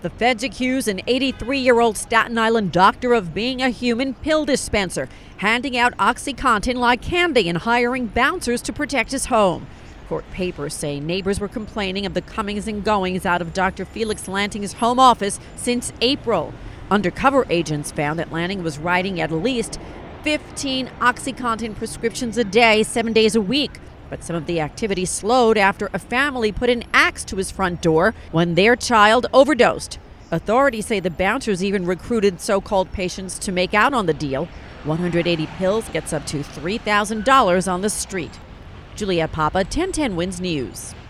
The feds accuse an 83-year-old Staten Island doctor of being a human pill dispenser, handing out OxyContin like candy and hiring bouncers to protect his home. Court papers say neighbors were complaining of the comings and goings out of Dr. Felix Lanting's home office since April. Undercover agents found that Lanting was writing at least 15 OxyContin prescriptions a day, 7 days a week. But some of the activity slowed after a family put an axe to his front door when their child overdosed. Authorities say the bouncers even recruited so-called patients to make out on the deal. 180 pills gets up to $3,000 on the street. Juliette Papa, 1010 Wins News.